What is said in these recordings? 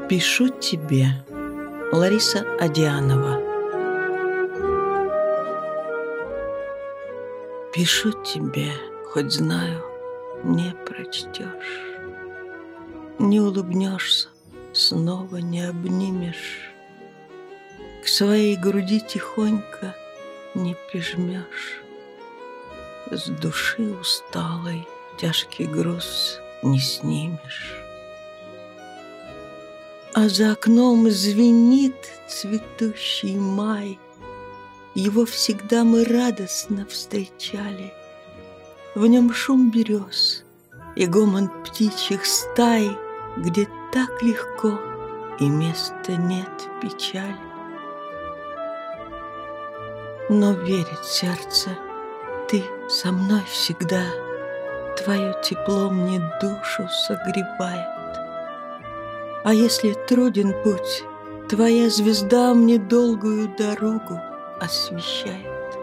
Пишу тебе. Лариса Одианова. Пишу тебе, хоть знаю, не прочтешь, не улыбнешься, снова не обнимешь, к своей груди тихонько не прижмешь, с души усталой тяжкий груз не снимешь. А за окном звенит цветущий май. Его всегда мы радостно встречали. В нем шум берез и гомон птичьих стай, где так легко и места нет печали. Но верит сердце, ты со мной всегда, твое тепло мне душу согревает. А если труден путь, твоя звезда мне долгую дорогу освещает.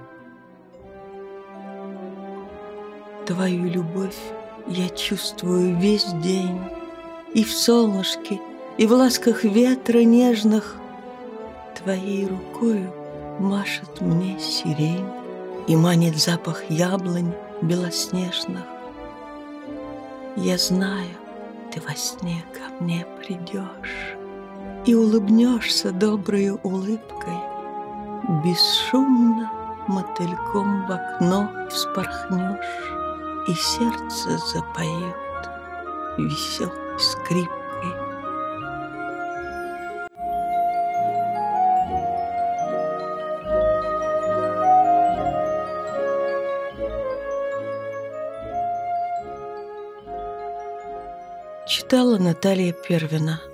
Твою любовь я чувствую весь день, и в солнышке, и в ласках ветра нежных. Твоей рукою машет мне сирень и манит запах яблонь белоснежных. Я знаю, ты во сне ко мне придешь и улыбнешься доброй улыбкой. Бесшумно мотыльком в окно вспорхнешь, и сердце запоет веселой скрипкой. Читала Наталья Первина.